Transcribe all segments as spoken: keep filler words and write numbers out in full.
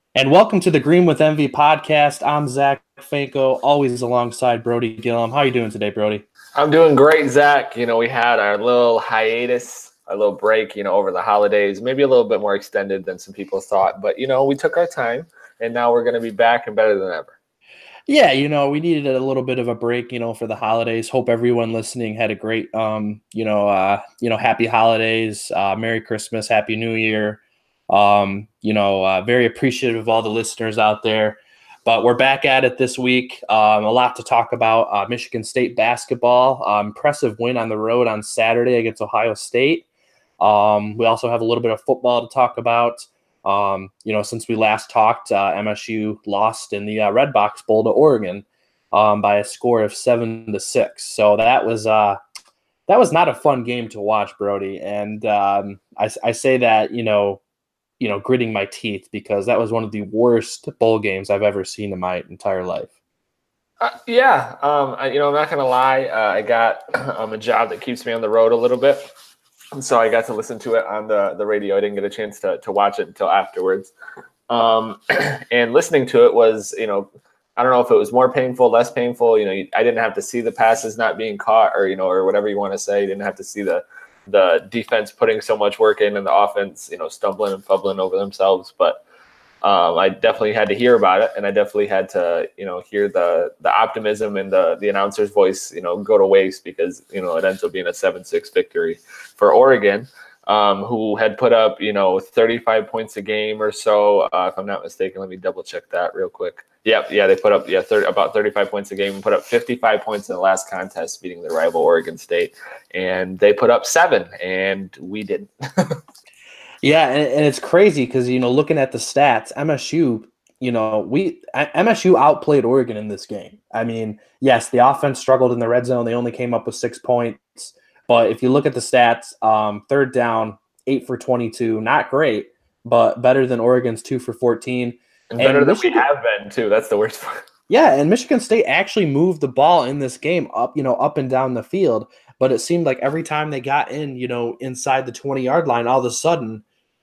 And welcome to the Green with Envy podcast. I'm Zach Fanko, always alongside Brody Gillum. How are you doing today, Brody? I'm doing great, Zach. You know, we had our little hiatus, our little break, you know, over the holidays, maybe a little bit more extended than some people thought. But, you know, we took our time, and now we're going to be back and better than ever. Yeah, you know, we needed a little bit of a break, you know, for the holidays. Hope everyone listening had a great, um, you know, uh, you know, happy holidays, uh, Merry Christmas, Happy New Year. Um, you know, uh, very appreciative of all the listeners out there. But we're back at it this week. Um, a lot to talk about. Uh, Michigan State basketball, uh, impressive win on the road on Saturday against Ohio State. Um, we also have a little bit of football to talk about. Um, you know, since we last talked, uh, M S U lost in the uh, Red Box Bowl to Oregon um, by a score of seven to six. So that was uh, that was not a fun game to watch, Brody. And um, I, I say that you know, you know, gritting my teeth because that was one of the worst bowl games I've ever seen in my entire life. Uh, yeah, um, I, you know, I'm not going to lie. Uh, I got um, a job that keeps me on the road a little bit. And so I got to listen to it on the, the radio. I didn't get a chance to, to watch it until afterwards. Um, and listening to it was, you know, I don't know if it was more painful, less painful. You know, I didn't have to see the passes not being caught or, you know, or whatever you want to say. You didn't have to see the the defense putting so much work in and the offense, you know, stumbling and fumbling over themselves. But um, I definitely had to hear about it, and I definitely had to, you know, hear the the optimism and the the announcer's voice, you know, go to waste because, you know, it ends up being a seven six victory for Oregon, um, who had put up, you know, thirty-five points a game or so. Uh, if I'm not mistaken, let me double check that real quick. Yep, yeah, they put up yeah thirty, about thirty-five points a game and put up fifty-five points in the last contest, beating their rival Oregon State, and they put up seven, and we didn't. Yeah, and, and it's crazy because, you know, looking at the stats, M S U, you know, we M S U outplayed Oregon in this game. I mean, yes, the offense struggled in the red zone. They only came up with six points. But if you look at the stats, um, third down, eight for twenty-two, not great, but better than Oregon's two for fourteen. And better And than Michigan, we have been, too. That's the worst part. yeah, and Michigan State actually moved the ball in this game up, you know, up and down the field. But it seemed like every time they got in, you know, inside the twenty-yard line, all of a sudden,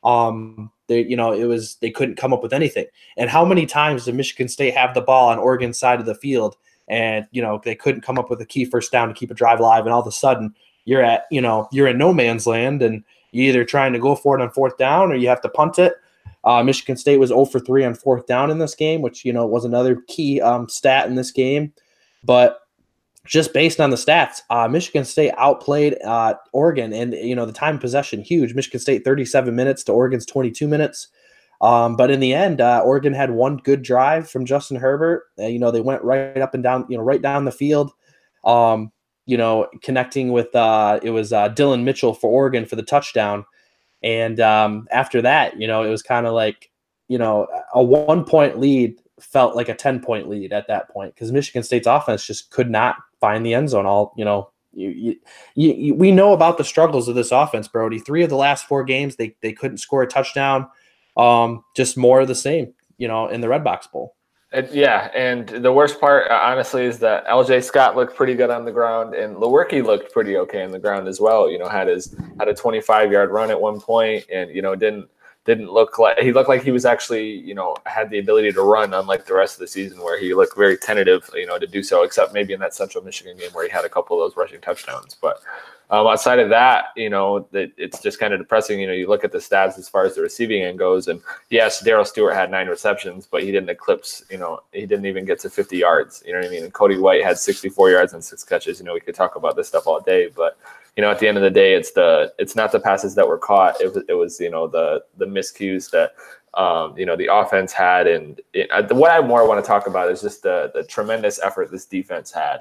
um, they, you know, it was they couldn't come up with anything. And how many times did Michigan State have the ball on Oregon's side of the field, and you know they couldn't come up with a key first down to keep a drive alive, and all of a sudden you're at, you know, you're in no man's land, and you're either trying to go for it on fourth down or you have to punt it. Uh, Michigan State was zero for three on fourth down in this game, which, you know, was another key um, stat in this game. But just based on the stats, uh, Michigan State outplayed uh, Oregon, and, you know, the time of possession, huge. Michigan State thirty-seven minutes to Oregon's twenty-two minutes. Um, but in the end, uh, Oregon had one good drive from Justin Herbert. Uh, you know, they went right up and down, you know, right down the field. Um, you know, connecting with uh, it was uh, Dylan Mitchell for Oregon for the touchdown. And um, after that, you know, it was kind of like, you know, a one point lead felt like a ten point lead at that point because Michigan State's offense just could not find the end zone. All, you know, you, you, you, we know about the struggles of this offense, Brody. Three of the last four games, they they couldn't score a touchdown. Um, just more of the same, you know, in the Red Box Bowl. It, yeah, and the worst part, uh, honestly, is that L J Scott looked pretty good on the ground, and Lewerke looked pretty okay on the ground as well. You know, had his had a twenty-five yard run at one point, and you know didn't didn't look like he looked like he was actually, you know, had the ability to run, unlike the rest of the season where he looked very tentative, you know, to do so, except maybe in that Central Michigan game where he had a couple of those rushing touchdowns. But um, outside of that, you know, that it's just kind of depressing. You know, you look at the stats as far as the receiving end goes, and yes, Darrell Stewart had nine receptions, but he didn't eclipse, you know, he didn't even get to fifty yards. You know what I mean? And Cody White had sixty-four yards and six catches. You know, we could talk about this stuff all day, but you know, at the end of the day, it's the it's not the passes that were caught. It was it was you know the the miscues that um, you know the offense had, and it, uh, what I more want to talk about is just the the tremendous effort this defense had.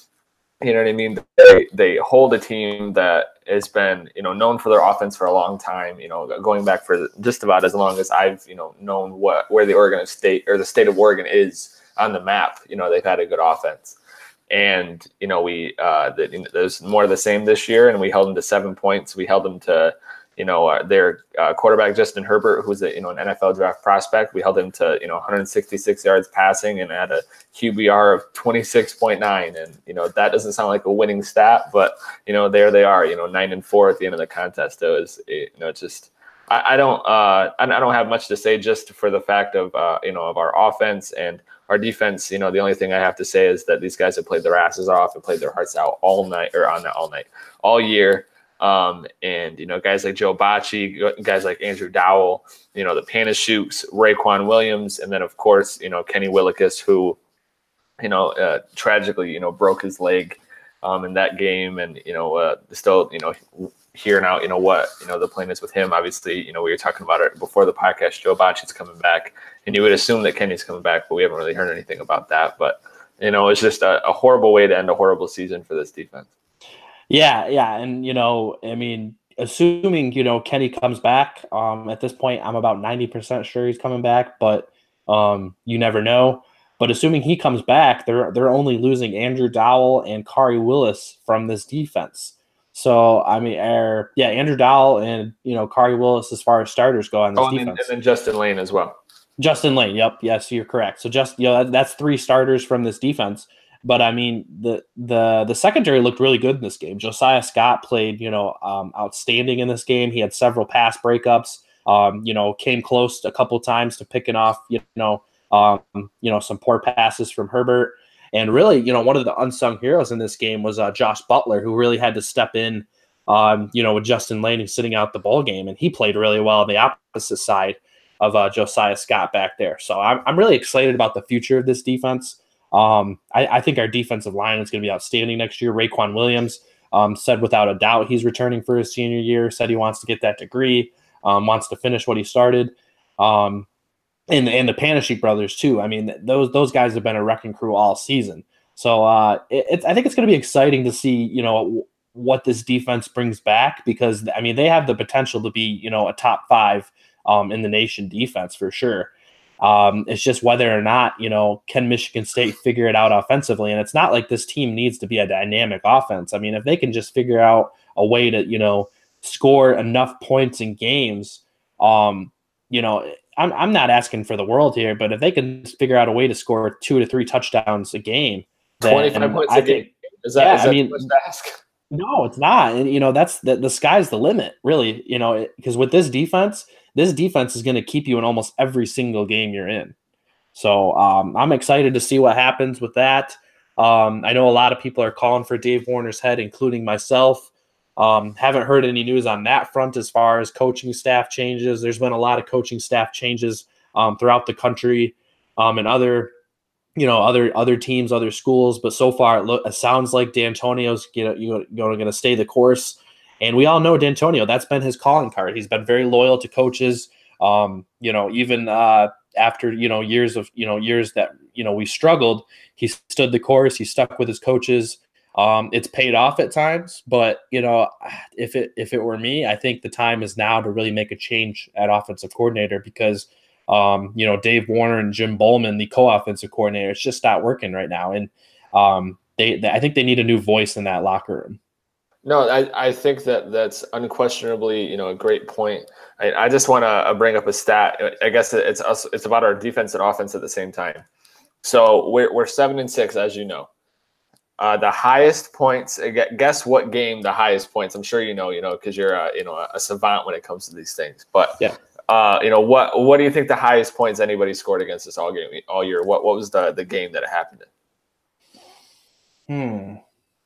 You know what I mean? They they hold a team that has been, you know, known for their offense for a long time. You know, going back for just about as long as I've, you know, known what where the Oregon State or the state of Oregon is on the map. You know, they've had a good offense. And, you know, we uh, the, there's more of the same this year, and we held them to seven points. We held them to, you know, uh, their uh, quarterback, Justin Herbert, who's a, you know, an N F L draft prospect. We held him to, you know, one hundred sixty-six yards passing and had a Q B R of twenty-six point nine. And, you know, that doesn't sound like a winning stat, but, you know, there they are, you know, nine and four at the end of the contest. It was, you know, it's just I, I don't uh, I don't have much to say just for the fact of uh, you know of our offense and our defense. You know, the only thing I have to say is that these guys have played their asses off and played their hearts out all night or on that all night, all year. Um, and you know, guys like Joe Bacci, guys like Andrew Dowell, you know, the Panashukes, Raequan Williams, and then of course, you know, Kenny Willekes, who, you know, uh, tragically, you know, broke his leg um, in that game, and you know, uh, still, you know. Hearing out, you know, what, you know, the plan is with him. Obviously, you know, we were talking about it before the podcast, Joe Bacci's coming back, and you would assume that Kenny's coming back, but we haven't really heard anything about that. But, you know, it's just a, a horrible way to end a horrible season for this defense. Yeah, yeah. And, you know, I mean, assuming, you know, Kenny comes back, um, at this point, I'm about ninety percent sure he's coming back, but um, you never know. But assuming he comes back, they're they're only losing Andrew Dowell and Khari Willis from this defense. So, I mean, er, yeah, Andrew Dowell and, you know, Khari Willis as far as starters go on this oh, and defense. Then, and then Justin Layne as well. Justin Layne, yep. Yes, you're correct. So, just, you know, that, that's three starters from this defense. But, I mean, the the the secondary looked really good in this game. Josiah Scott played, you know, um, outstanding in this game. He had several pass breakups, um, you know, came close a couple times to picking off, you know, um, you know, some poor passes from Herbert. And really, you know, one of the unsung heroes in this game was uh, Josh Butler, who really had to step in, um, you know, with Justin Layne sitting out the ball game. And he played really well on the opposite side of uh, Josiah Scott back there. So I'm, I'm really excited about the future of this defense. Um, I, I think our defensive line is going to be outstanding next year. Raequan Williams um, said without a doubt he's returning for his senior year, said he wants to get that degree, um, wants to finish what he started. Um, And and the Panashuk brothers too. I mean, those those guys have been a wrecking crew all season. So uh, it, it's I think it's going to be exciting to see, you know, what this defense brings back, because I mean they have the potential to be, you know, a top five um, in the nation defense for sure. Um, it's just whether or not, you know, can Michigan State figure it out offensively. And it's not like this team needs to be a dynamic offense. I mean, if they can just figure out a way to, you know, score enough points in games, um, you know. I'm I'm not asking for the world here, but if they can figure out a way to score two to three touchdowns a game, then twenty-five points I a game. Think, is that, yeah, is that I mean, too much to ask? No, it's not. And you know, that's the the sky's the limit, really. You know, because with this defense, this defense is going to keep you in almost every single game you're in. So um, I'm excited to see what happens with that. Um, I know a lot of people are calling for Dave Warner's head, including myself. Um, haven't heard any news on that front as far as coaching staff changes. There's been a lot of coaching staff changes um, throughout the country um, and other, you know, other other teams, other schools. But so far, it, lo- it sounds like D'Antonio's you know, you know, going to stay the course. And we all know D'Antonio. That's been his calling card. He's been very loyal to coaches. Um, you know, even uh, after you know years of you know years that you know we struggled, he stood the course. He stuck with his coaches. Um, it's paid off at times, but you know, if it if it were me, I think the time is now to really make a change at offensive coordinator, because um, you know, Dave Warner and Jim Bowman, the co-offensive coordinator, it's just not working right now, and um, they, they I think they need a new voice in that locker room. No, I, I think that that's unquestionably, you know, a great point. I, I just want to bring up a stat. I guess it's us. It's about our defense and offense at the same time. So we're we're seven and six, as you know. Uh, the highest points. Guess what game the highest points? I'm sure you know, you know, because you're a, you know a savant when it comes to these things. But yeah, uh, you know what? What do you think the highest points anybody scored against us all game all year? What what was the the game that it happened in? Hmm.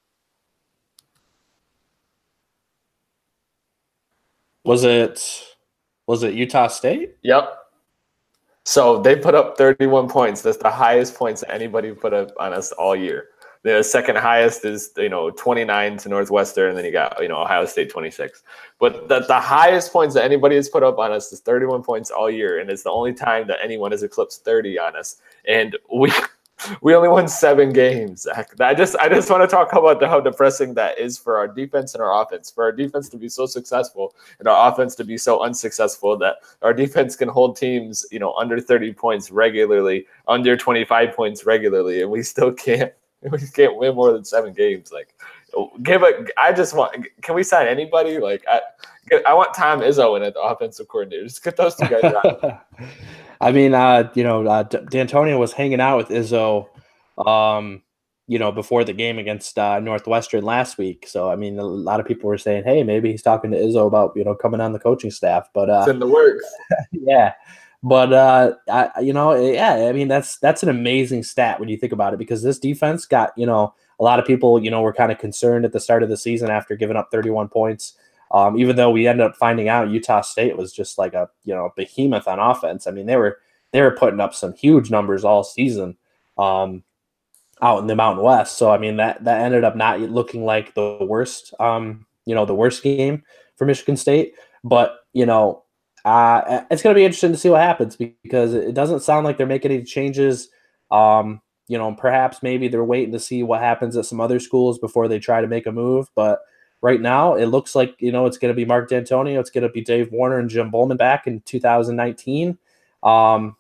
Was it was it Utah State? Yep. So they put up thirty-one points. That's the highest points that anybody put up on us all year. The second highest is, you know, twenty-nine to Northwestern, and then you got, you know, Ohio State twenty-six. But the, the highest points that anybody has put up on us is thirty-one points all year, and it's the only time that anyone has eclipsed thirty on us. And we we only won seven games, Zach. I just I just want to talk about how depressing that is for our defense and our offense. For our defense to be so successful and our offense to be so unsuccessful, that our defense can hold teams, you know, under thirty points regularly, under twenty-five points regularly, and we still can't. We can't win more than seven games. Like, give a. I just want. Can we sign anybody? Like, I, I want Tom Izzo in at the offensive coordinator. Just get those two guys out. I mean, uh, you know, uh, D'Antonio was hanging out with Izzo, um, you know, before the game against uh, Northwestern last week. So, I mean, a lot of people were saying, hey, maybe he's talking to Izzo about, you know, coming on the coaching staff. But uh, it's in the works. yeah. But, uh, I, you know, yeah, I mean, that's that's an amazing stat when you think about it, because this defense got, you know, a lot of people, you know, were kind of concerned at the start of the season after giving up thirty-one points. Um, even though we ended up finding out Utah State was just like a, you know, behemoth on offense. I mean, they were they were putting up some huge numbers all season um, out in the Mountain West. So, I mean, that that ended up not looking like the worst, um, you know, the worst game for Michigan State. But, you know, uh, it's going to be interesting to see what happens, because it doesn't sound like they're making any changes. Um, you know, perhaps maybe they're waiting to see what happens at some other schools before they try to make a move. But right now, it looks like, you know, it's going to be Mark D'Antonio. It's going to be Dave Warner and Jim Bowman back in two thousand nineteen. Um,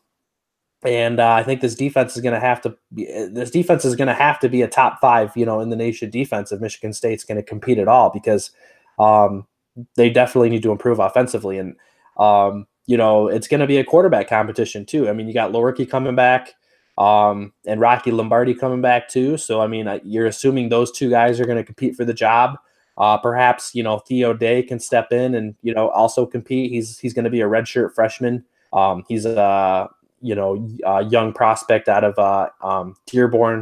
and uh, I think this defense is going to have to be, this defense is going to have to be a top five, you know, in the nation defense if Michigan State's going to compete at all, because um, they definitely need to improve offensively. And, um, you know, it's going to be a quarterback competition too. I mean, you got Lewerke coming back. Um, and Rocky Lombardi coming back too. So, I mean, you're assuming those two guys are going to compete for the job. Uh, perhaps, you know, Theo Day can step in and, you know, also compete. He's he's going to be a redshirt freshman. Um, he's a, you know, a young prospect out of uh, um, Dearborn.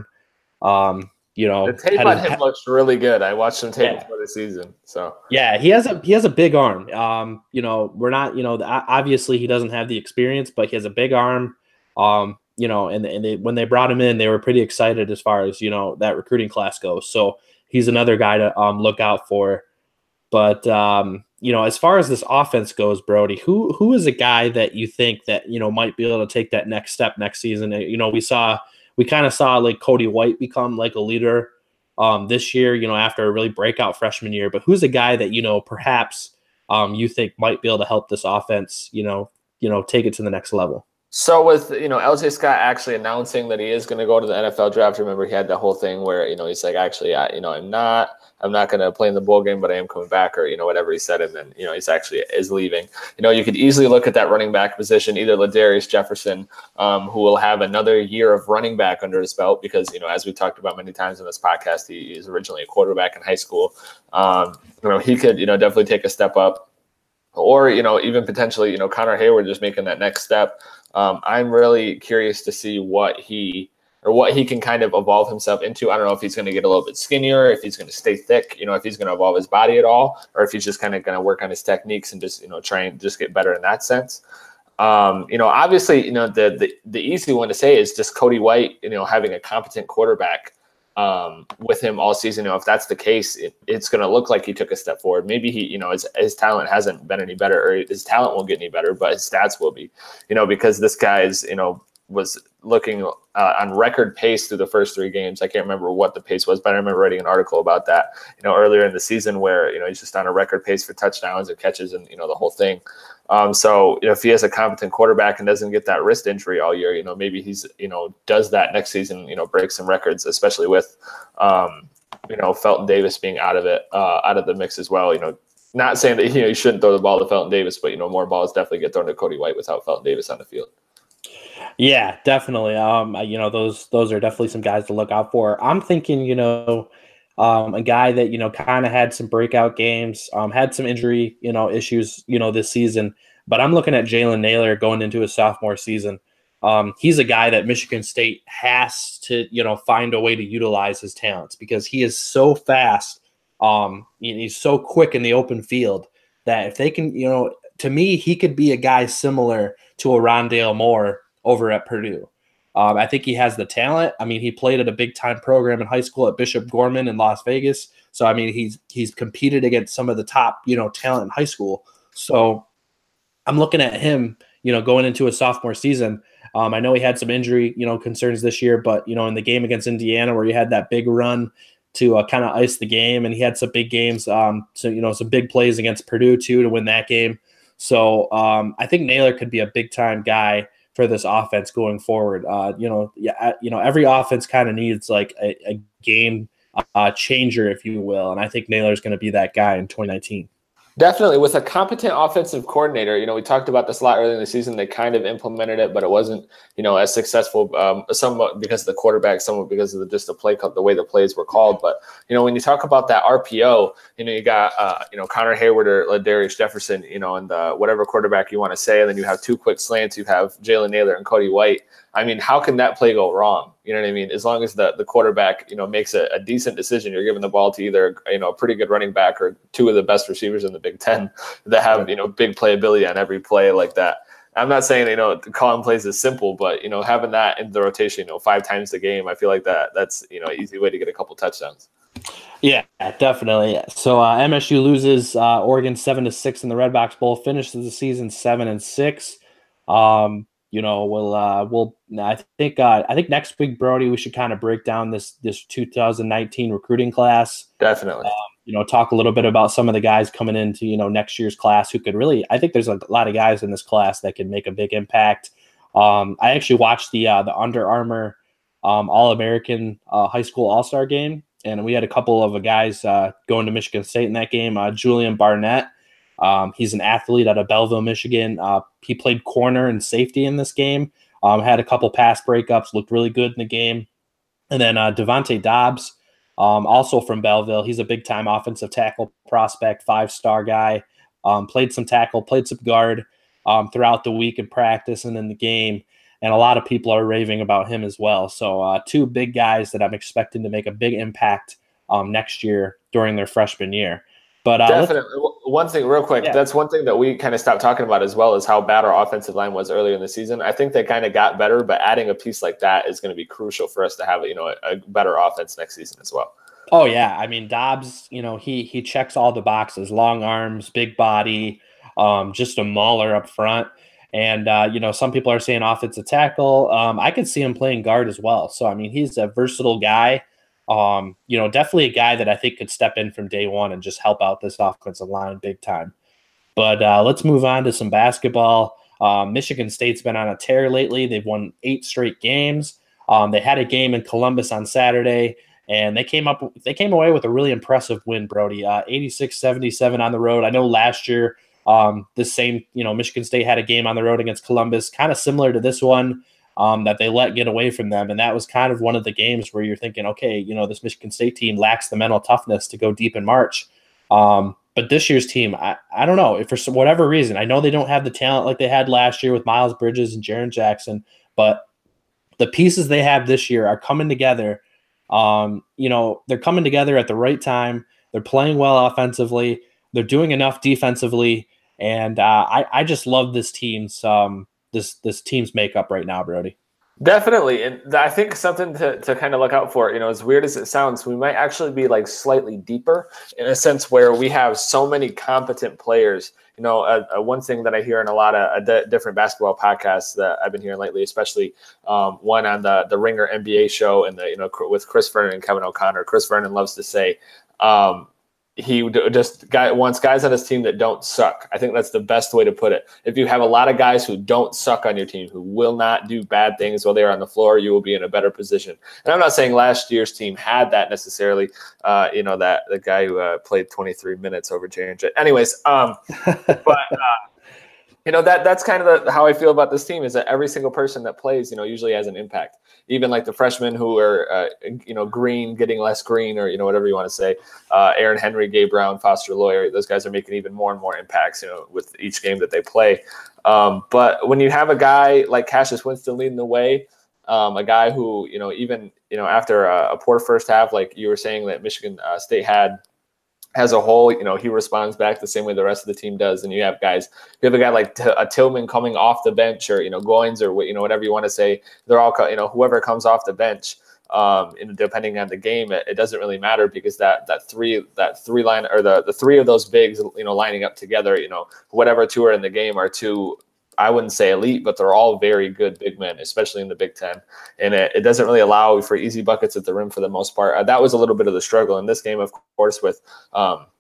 Um, you know, the tape on him ha- looks really good. I watched some tape yeah. before the season. So yeah, he has a he has a big arm. Um, you know, we're not, you know, obviously he doesn't have the experience, but he has a big arm. Um, you know, and, and they, when they brought him in, they were pretty excited as far as, you know, that recruiting class goes. So he's another guy to um, look out for. But, um, you know, as far as this offense goes, Brody, who who is a guy that you think that, you know, might be able to take that next step next season? You know, we saw, we kind of saw like Cody White become like a leader um, this year, you know, after a really breakout freshman year. But who's a guy that, you know, perhaps um, you think might be able to help this offense, you know, you know, take it to the next level? So with, you know, L J Scott actually announcing that he is going to go to the N F L draft, remember he had the whole thing where, you know, he's like, actually, I, you know, I'm not, I'm not going to play in the bowl game, but I am coming back, or, you know, whatever he said. And then, you know, he's actually is leaving. You know, you could easily look at that running back position, either Ladarius Jefferson, um, who will have another year of running back under his belt, because, you know, as we talked about many times in this podcast, he is originally a quarterback in high school. Um, you know, he could, you know, definitely take a step up. Or, you know, even potentially, you know, Connor Hayward just making that next step. Um, I'm really curious to see what he or what he can kind of evolve himself into. I don't know if he's going to get a little bit skinnier, if he's going to stay thick, you know, if he's going to evolve his body at all, or if he's just kind of going to work on his techniques and just, you know, try and just get better in that sense. Um, you know, obviously, you know, the, the the easy one to say is just Cody White, you know, having a competent quarterback um, with him all season. You know, if that's the case, it, it's going to look like he took a step forward. Maybe he, you know, his, his talent hasn't been any better, or his talent won't get any better, but his stats will be, you know, because this guy is, you know, was looking uh, on record pace through the first three games. I can't remember what the pace was, but I remember writing an article about that, you know, earlier in the season where, you know, he's just on a record pace for touchdowns and catches and, you know, the whole thing. Um, so, you know, if he has a competent quarterback and doesn't get that wrist injury all year, you know, maybe he's, you know, does that next season, you know, break some records, especially with, um, you know, Felton Davis being out of it, uh, out of the mix as well. You know, not saying that, you know, you shouldn't throw the ball to Felton Davis, but, you know, more balls definitely get thrown to Cody White without Felton Davis on the field. Yeah, definitely. Um, you know, those those are definitely some guys to look out for. I'm thinking, you know, um, a guy that, you know, kind of had some breakout games, um, had some injury, you know, issues, you know, this season. But I'm looking at Jalen Nailor going into his sophomore season. Um, he's a guy that Michigan State has to, you know, find a way to utilize his talents, because he is so fast. Um, he's so quick in the open field that if they can, you know, to me, he could be a guy similar to a Rondale Moore over at Purdue. Um, I think he has the talent. I mean, he played at a big-time program in high school at Bishop Gorman in Las Vegas. So, I mean, he's he's competed against some of the top, you know, talent in high school. So I'm looking at him, you know, going into his sophomore season. Um, I know he had some injury, you know, concerns this year, but, you know, in the game against Indiana where he had that big run to uh, kind of ice the game, and he had some big games, um, so, you know, some big plays against Purdue, too, to win that game. So um, I think Nailor could be a big-time guy for this offense going forward. Uh, you know, yeah, you know, every offense kind of needs like a, a game uh, changer, if you will, and I think Nailor is going to be that guy in twenty nineteen. Definitely, with a competent offensive coordinator, you know, we talked about this a lot earlier in the season. They kind of implemented it, but it wasn't, you know, as successful. Um, somewhat because of the quarterback, somewhat because of the, just the play, the way the plays were called. But you know, when you talk about that R P O, you know, you got uh, you know Connor Hayward or Ladarius Jefferson, you know, and the whatever quarterback you want to say, and then you have two quick slants. You have Jalen Naylor and Cody White. I mean, how can that play go wrong? You know what I mean? As long as the, the quarterback, you know, makes a, a decent decision, you're giving the ball to either, you know, a pretty good running back or two of the best receivers in the Big Ten that have, you know, big playability on every play like that. I'm not saying, you know, calling plays is simple, but, you know, having that in the rotation, you know, five times a game, I feel like that that's, you know, an easy way to get a couple touchdowns. Yeah, definitely. So uh, M S U loses uh, Oregon seven to six in the Red Box Bowl, finishes the season seven and six. Um, You know, we'll uh, we'll. I think uh, I think next week, Brody, we should kind of break down this this two thousand nineteen recruiting class. Definitely. Um, you know, talk a little bit about some of the guys coming into you know next year's class who could really. I think there's a lot of guys in this class that can make a big impact. Um, I actually watched the uh, the Under Armour um, All American uh, High School All Star game, and we had a couple of guys uh, going to Michigan State in that game. Uh, Julian Barnett. Um, he's an athlete out of Belleville, Michigan. Uh, he played corner and safety in this game. Um, had a couple pass breakups, looked really good in the game. And then uh, Devontae Dobbs, um, also from Belleville. He's a big-time offensive tackle prospect, five-star guy. Um, played some tackle, played some guard um, throughout the week in practice and in the game. And a lot of people are raving about him as well. So uh, two big guys that I'm expecting to make a big impact um, next year during their freshman year. But uh, definitely, one thing real quick, yeah. that's one thing that we kind of stopped talking about as well is how bad our offensive line was earlier in the season. I think they kind of got better, but adding a piece like that is going to be crucial for us to have, you know, a, a better offense next season as well. Oh yeah, I mean Dobbs, you know, he he checks all the boxes: long arms, big body, um, just a mauler up front. And uh, you know, some people are saying offensive tackle. Um, I could see him playing guard as well. So I mean, he's a versatile guy. Um, you know, definitely a guy that I think could step in from day one and just help out this offensive line big time. But uh, let's move on to some basketball. Um, Michigan State's been on a tear lately. They've won eight straight games. Um, they had a game in Columbus on Saturday, and they came up. They came away with a really impressive win, Brody. Uh, eighty-six seventy-seven on the road. I know last year um, the same, you know, Michigan State had a game on the road against Columbus, kind of similar to this one. Um, that they let get away from them. And that was kind of one of the games where you're thinking, okay, you know, this Michigan State team lacks the mental toughness to go deep in March. Um, but this year's team, I, I don't know, if for some, whatever reason, I know they don't have the talent like they had last year with Miles Bridges and Jaren Jackson, but the pieces they have this year are coming together. Um, you know, they're coming together at the right time. They're playing well offensively. They're doing enough defensively. And uh, I, I just love this team's um, this this team's makeup right now, Brody. Definitely. And I think something to, to kind of look out for, you know, as weird as it sounds, we might actually be like slightly deeper in a sense where we have so many competent players. You know, uh, uh, one thing that I hear in a lot of uh, d- different basketball podcasts that I've been hearing lately, especially um, one on the, the Ringer N B A show and the, you know, with Chris Vernon and Kevin O'Connor. Chris Vernon loves to say, um, he just guy wants guys on his team that don't suck. I think that's the best way to put it. If you have a lot of guys who don't suck on your team, who will not do bad things while they're on the floor, you will be in a better position. And I'm not saying last year's team had that necessarily. Uh, you know, that the guy who uh, played twenty-three minutes over Jaren. Anyways, um, but uh, you know that that's kind of the, how I feel about this team is that every single person that plays, you know, usually has an impact. Even like the freshmen who are, uh, you know, green, getting less green, or, you know, whatever you want to say, uh, Aaron Henry, Gabe Brown, Foster Loyer, those guys are making even more and more impacts, you know, with each game that they play. Um, but when you have a guy like Cassius Winston leading the way, um, a guy who, you know, even, you know, after a, a poor first half, like you were saying that Michigan uh, State had, as a whole, you know, he responds back the same way the rest of the team does. And you have guys, you have a guy like T- a Tillman coming off the bench, or, you know, Goins, or, you know, whatever you want to say. They're all, you know, whoever comes off the bench, um, and depending on the game, it, it doesn't really matter, because that, that three, that three line, or the, the three of those bigs, you know, lining up together, you know, whatever two are in the game are two, I wouldn't say elite, but they're all very good big men, especially in the Big Ten. And it, it doesn't really allow for easy buckets at the rim for the most part. Uh, that was a little bit of the struggle in this game, of course, with, um,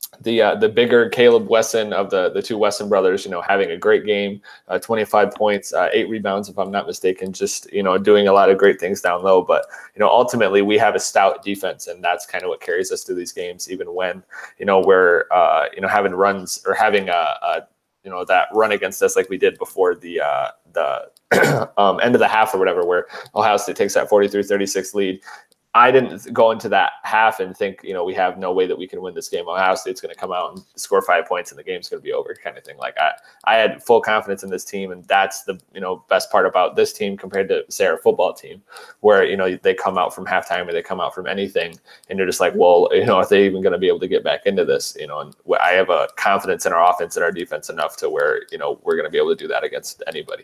the uh, the bigger Caleb Wesson of the the two Wesson brothers, you know, having a great game, uh, twenty-five points, uh, eight rebounds, if I'm not mistaken, just, you know, doing a lot of great things down low. But, you know, ultimately we have a stout defense, and that's kind of what carries us through these games, even when, you know, we're, uh, you know, having runs or having a, a, you know, that run against us like we did before the, uh, the um, end of the half or whatever, where Ohio State takes that forty-three thirty-six lead. I didn't go into that half and think, you know, we have no way that we can win this game. Ohio State's going to come out and score five points and the game's going to be over, kind of thing. Like I, I had full confidence in this team, and that's the, you know, best part about this team compared to, say, our football team, where, you know, they come out from halftime or they come out from anything, and you're just like, well, you know, are they even going to be able to get back into this? You know, and I have a confidence in our offense and our defense enough to where, you know, we're going to be able to do that against anybody.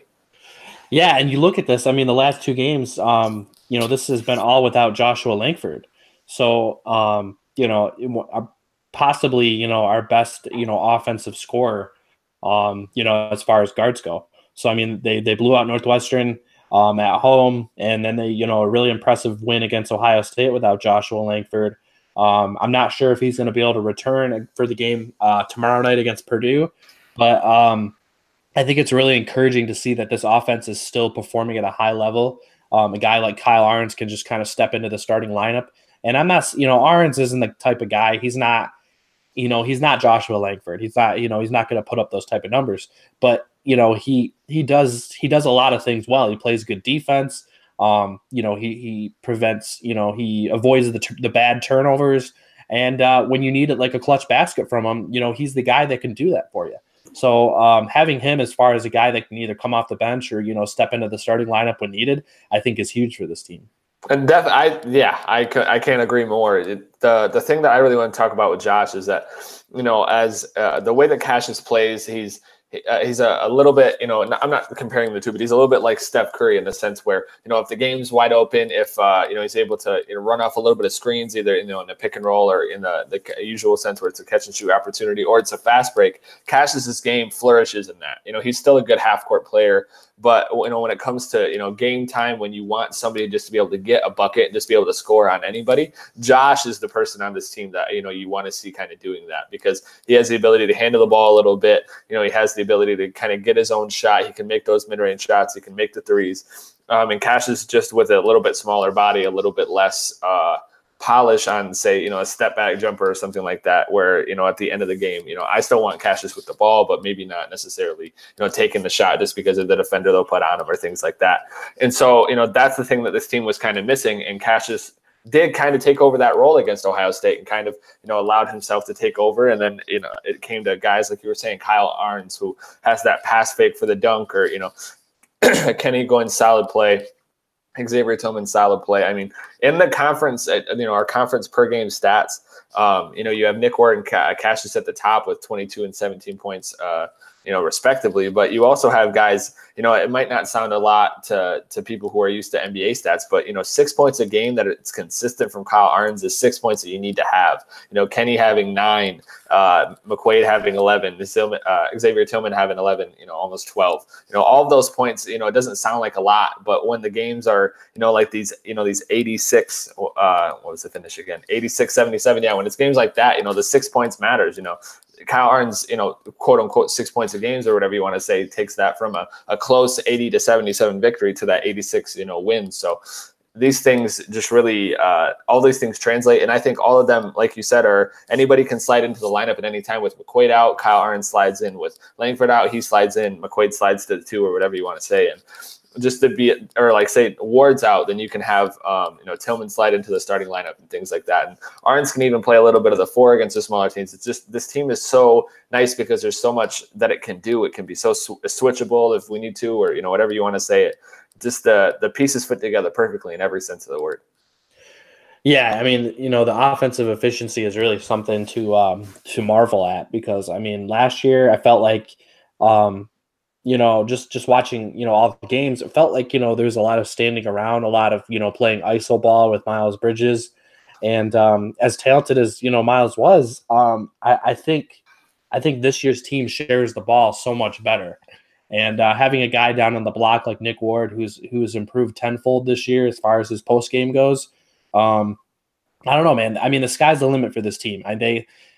Yeah, and you look at this, I mean, the last two games, um, you know, this has been all without Joshua Langford. So, um, you know, possibly, you know, our best, you know, offensive scorer, um, you know, as far as guards go. So, I mean, they they blew out Northwestern um, at home, and then they, you know, a really impressive win against Ohio State without Joshua Langford. Um, I'm not sure if he's going to be able to return for the game uh, tomorrow night against Purdue, but um, I think it's really encouraging to see that this offense is still performing at a high level. Um, a guy like Kyle Ahrens can just kind of step into the starting lineup. And I'm not, you know, Ahrens isn't the type of guy. He's not, you know, he's not Joshua Langford. He's not, you know, he's not going to put up those type of numbers. But, you know, he he does he does a lot of things well. He plays good defense. Um, you know, he he prevents, you know, he avoids the the bad turnovers. And uh, when you need it like a clutch basket from him, you know, he's the guy that can do that for you. So um, having him as far as a guy that can either come off the bench or, you know, step into the starting lineup when needed, I think is huge for this team. And def- I, yeah, I, I can't agree more. It, the the thing that I really want to talk about with Josh is that, you know, as uh, the way that Cassius plays, he's Uh, he's a, a little bit, you know, I'm not comparing the two, but he's a little bit like Steph Curry in the sense where, you know, if the game's wide open, if, uh, you know, he's able to, you know, run off a little bit of screens, either, you know, in a pick and roll or in the, the usual sense where it's a catch and shoot opportunity or it's a fast break, Cassius's game flourishes in that. You know, he's still a good half court player, but, you know, when it comes to, you know, game time, when you want somebody just to be able to get a bucket and just be able to score on anybody, Josh is the person on this team that, you know, you want to see kind of doing that because he has the ability to handle the ball a little bit. You know, he has the ability to kind of get his own shot. He can make those mid-range shots. He can make the threes. Um, and Cassius just with a little bit smaller body, a little bit less uh, polish on, say, you know, a step back jumper or something like that, where, you know, at the end of the game, you know, I still want Cassius with the ball, but maybe not necessarily, you know, taking the shot just because of the defender they'll put on him or things like that. And so, you know, that's the thing that this team was kind of missing. And Cassius did kind of take over that role against Ohio State and kind of, you know, allowed himself to take over. And then, you know, it came to guys like you were saying, Kyle Ahrens, who has that pass fake for the dunk, or, you know, Kenny going solid play, Xavier Tillman solid play. I mean, in the conference, you know, our conference per game stats, um, you know, you have Nick Ward and Cassius at the top with twenty-two and seventeen points, uh, you know, respectively. But you also have guys, you know, it might not sound a lot to to people who are used to N B A stats, but, you know, six points a game that it's consistent from Kyle Ahrens is six points that you need to have. You know, Kenny having nine, uh, McQuaid having eleven, uh, Xavier Tillman having eleven, you know, almost twelve. You know, all of those points, you know, it doesn't sound like a lot, but when the games are, you know, like these, you know, these eighty-six, uh, what was the finish again? eighty-six seventy-seven. Yeah, when it's games like that, you know, the six points matters, you know. Kyle Ahrens, you know, quote unquote, six points of games or whatever you want to say, takes that from a, a close eighty to seventy-seven victory to that eighty-six, you know, win. So these things just really, uh, all these things translate. And I think all of them, like you said, are anybody can slide into the lineup at any time. With McQuaid out, Kyle Ahrens slides in. With Langford out, he slides in. McQuaid slides to the two or whatever you want to say. And just to be, or like say Ward's out, then you can have, um, you know, Tillman slide into the starting lineup and things like that. And Ahrens can even play a little bit of the four against the smaller teams. It's just, this team is so nice because there's so much that it can do. It can be so sw- switchable if we need to, or, you know, whatever you want to say it. Just the, the pieces fit together perfectly in every sense of the word. Yeah, I mean, you know, the offensive efficiency is really something to um, to marvel at because, I mean, last year I felt like, um, you know, just just watching, you know, all the games, it felt like, you know, there was a lot of standing around, a lot of, you know, playing iso ball with Miles Bridges. And um, as talented as, you know, Miles was, um, I, I think I think this year's team shares the ball so much better. And uh, having a guy down on the block like Nick Ward, who's who's improved tenfold this year as far as his post game goes, um, I don't know, man. I mean, the sky's the limit for this team. I they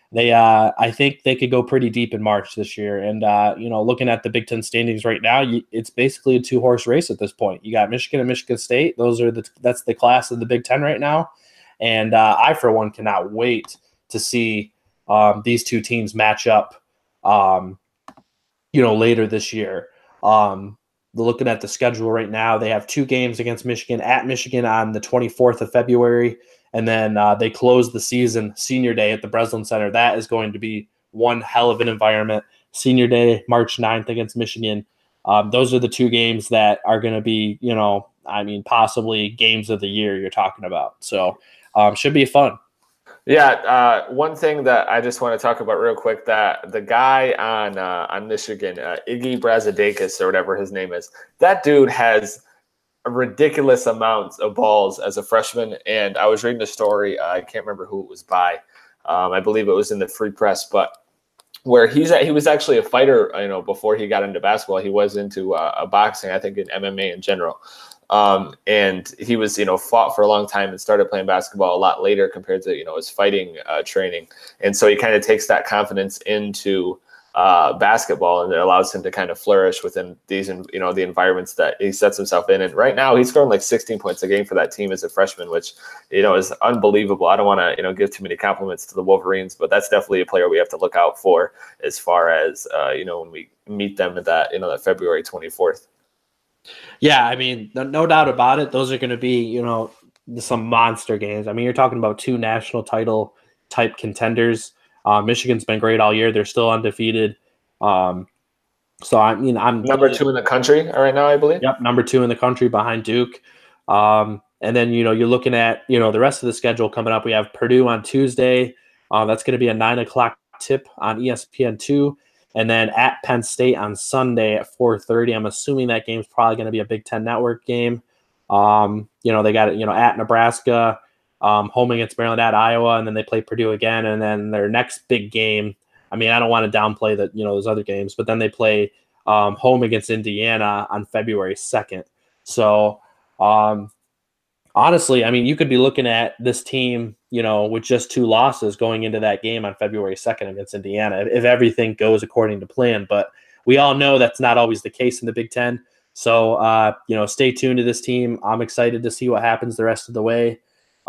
they uh, I think they could go pretty deep in March this year. And uh, you know, looking at the Big Ten standings right now, you, it's basically a two horse race at this point. You got Michigan and Michigan State; those are the that's the class of the Big Ten right now. And uh, I, for one, cannot wait to see um, these two teams match up. Um, you know, later this year. Um, looking at the schedule right now, they have two games against Michigan at Michigan on the twenty-fourth of February. And then uh, they close the season senior day at the Breslin Center. That is going to be one hell of an environment. Senior day, March ninth against Michigan. Um, those are the two games that are going to be, you know, I mean, possibly games of the year you're talking about. So um, should be fun. Yeah, uh, one thing that I just want to talk about real quick, that the guy on uh, on Michigan, uh, Iggy Brazdeikis or whatever his name is, that dude has a ridiculous amounts of balls as a freshman. And I was reading a story, uh, I can't remember who it was by. Um, I believe it was in the Free Press, but where he's at, he was actually a fighter, you know, before he got into basketball. He was into uh, boxing, I think, in M M A in general. Um, and he was, you know, fought for a long time and started playing basketball a lot later compared to, you know, his fighting uh, training. And so he kind of takes that confidence into uh, basketball, and it allows him to kind of flourish within these, you know, the environments that he sets himself in. And right now he's scoring like sixteen points a game for that team as a freshman, which, you know, is unbelievable. I don't want to, you know, give too many compliments to the Wolverines, but that's definitely a player we have to look out for as far as, uh, you know, when we meet them at that, you know, that February twenty-fourth. Yeah, I mean, no, no doubt about it. Those are going to be, you know, some monster games. I mean, you're talking about two national title type contenders. Uh, Michigan's been great all year. They're still undefeated. Um, so, I mean, I'm number two in the country right now, I believe. Yep, number two in the country behind Duke. Um, and then, you know, you're looking at, you know, the rest of the schedule coming up. We have Purdue on Tuesday. Uh, that's going to be a nine o'clock tip on E S P N two. And then at Penn State on Sunday at four thirty. I'm assuming that game's probably going to be a Big Ten Network game. Um, you know, they got it, you know, at Nebraska, um, home against Maryland, at Iowa, and then they play Purdue again. And then their next big game, I mean, I don't want to downplay that, you know, those other games, but then they play um, home against Indiana on February second. So, um, honestly, I mean, you could be looking at this team, you know, with just two losses going into that game on February second against Indiana, if, if everything goes according to plan. But we all know that's not always the case in the Big Ten. So, uh, you know, stay tuned to this team. I'm excited to see what happens the rest of the way.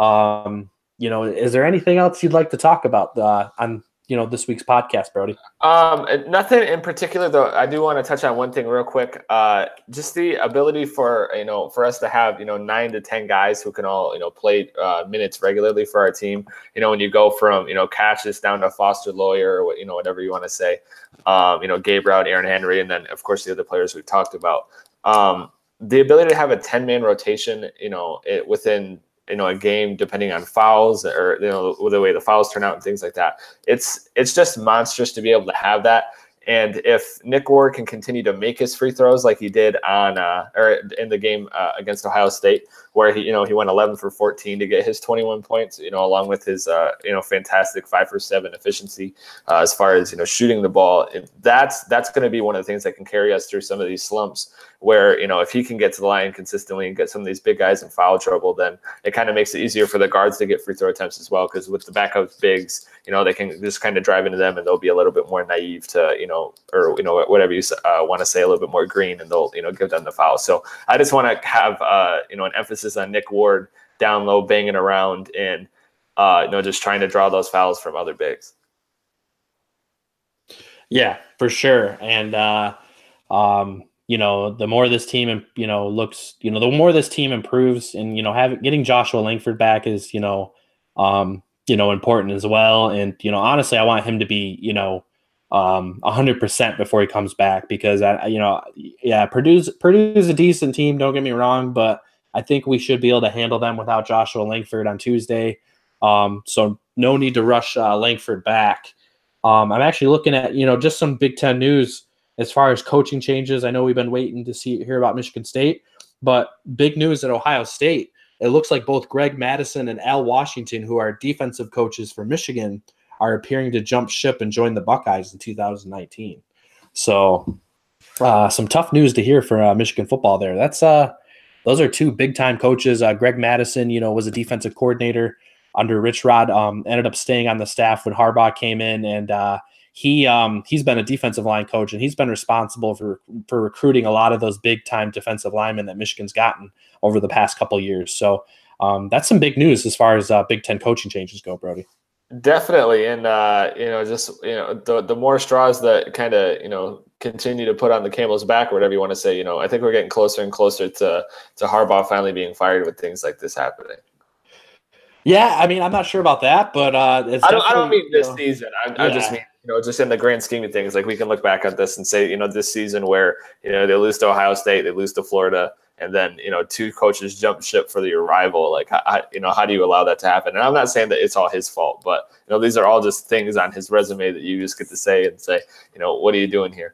Um, you know, is there anything else you'd like to talk about uh, on, you know, this week's podcast, Brody? Um, nothing in particular, though. I do want to touch on one thing real quick. Uh, just the ability for, you know, for us to have, you know, nine to ten guys who can all, you know, play uh, minutes regularly for our team. You know, when you go from, you know, Cassius down to Foster Lawyer, or, you know, whatever you want to say, um, you know, Gabe Rout, Aaron Henry, and then, of course, the other players we've talked about. Um, the ability to have a ten-man rotation, you know, it, within – you know, a game, depending on fouls or, you know, the way the fouls turn out and things like that. It's, it's just monstrous to be able to have that. And if Nick Ward can continue to make his free throws like he did on, uh, or in the game uh, against Ohio State, where he, you know, he went eleven for fourteen to get his twenty-one points, you know, along with his, uh, you know, fantastic five for seven efficiency uh, as far as, you know, shooting the ball. If that's, that's going to be one of the things that can carry us through some of these slumps where, you know, if he can get to the line consistently and get some of these big guys in foul trouble, then it kind of makes it easier for the guards to get free throw attempts as well. Because with the backup bigs, you know, they can just kind of drive into them and they'll be a little bit more naive to, you know, or, you know, whatever you uh, want to say, a little bit more green, and they'll, you know, give them the foul. So I just want to have, uh, you know, an emphasis on Nick Ward down low, banging around, and, uh, you know, just trying to draw those fouls from other bigs. Yeah, for sure. And, uh, um, you know, the more this team, you know, looks, you know, the more this team improves, and, you know, having, getting Joshua Langford back is, you know, um, you know, important as well. And, you know, honestly, I want him to be, you know, um, a hundred percent before he comes back, because I, you know, yeah, Purdue's, Purdue's a decent team. Don't get me wrong, but I think we should be able to handle them without Joshua Langford on Tuesday. Um, so no need to rush uh, Langford back. Um, I'm actually looking at, you know, just some Big Ten news as far as coaching changes. I know we've been waiting to see hear about Michigan State, but big news at Ohio State. It looks like both Greg Madison and Al Washington, who are defensive coaches for Michigan, are appearing to jump ship and join the Buckeyes in two thousand nineteen. So uh, some tough news to hear for uh, Michigan football there. That's uh, those are two big-time coaches. Uh, Greg Madison, you know, was a defensive coordinator under Rich Rod. Um, ended up staying on the staff when Harbaugh came in, and uh, he um, he's been a defensive line coach, and he's been responsible for for recruiting a lot of those big time defensive linemen that Michigan's gotten over the past couple years. So um, that's some big news as far as uh, Big Ten coaching changes go, Brody. Definitely, and uh, you know, just you know, the the more straws that kind of you know continue to put on the camel's back, or whatever you want to say. You know, I think we're getting closer and closer to to Harbaugh finally being fired with things like this happening. Yeah, I mean, I'm not sure about that, but uh, it's I don't. I don't mean this you know, season. I, yeah. I just mean you know, just in the grand scheme of things. Like we can look back at this and say, you know, this season where you know they lose to Ohio State, they lose to Florida. And then, you know, two coaches jump ship for the arrival. Like, how, you know, how do you allow that to happen? And I'm not saying that it's all his fault, but, you know, these are all just things on his resume that you just get to say and say, you know, what are you doing here?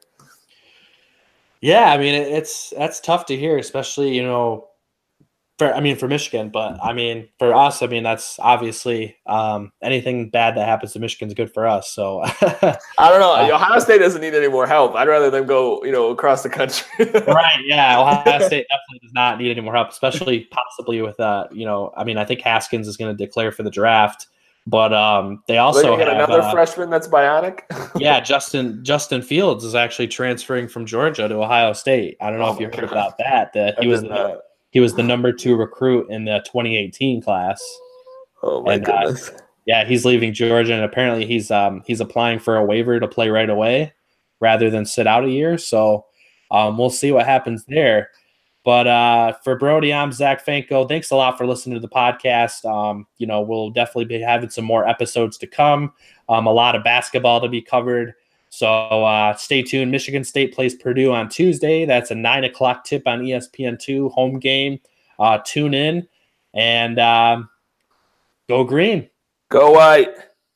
Yeah, I mean, it's that's tough to hear, especially, you know, for I mean, for Michigan. But, I mean, for us, I mean, that's obviously um, anything bad that happens to Michigan is good for us. So, I don't know. Uh, Ohio State doesn't need any more help. I'd rather them go, you know, across the country. Right. Yeah. Ohio State definitely does not need any more help, especially possibly with, uh, you know, I mean, I think Haskins is going to declare for the draft, but um, they also get have another uh, freshman that's bionic. yeah. Justin, Justin Fields is actually transferring from Georgia to Ohio State. I don't know Oh if you heard God. about that, that he was, the, he was the number two recruit in the twenty eighteen class. Oh my and, goodness. Uh, yeah. He's leaving Georgia, and apparently he's, um, he's applying for a waiver to play right away rather than sit out a year. So um, we'll see what happens there. But uh, for Brody, I'm Zach Fanko. Thanks a lot for listening to the podcast. Um, you know, we'll definitely be having some more episodes to come. Um, a lot of basketball to be covered. So uh, stay tuned. Michigan State plays Purdue on Tuesday. That's a nine o'clock tip on E S P N two, home game. Uh, tune in and um, go green. Go white.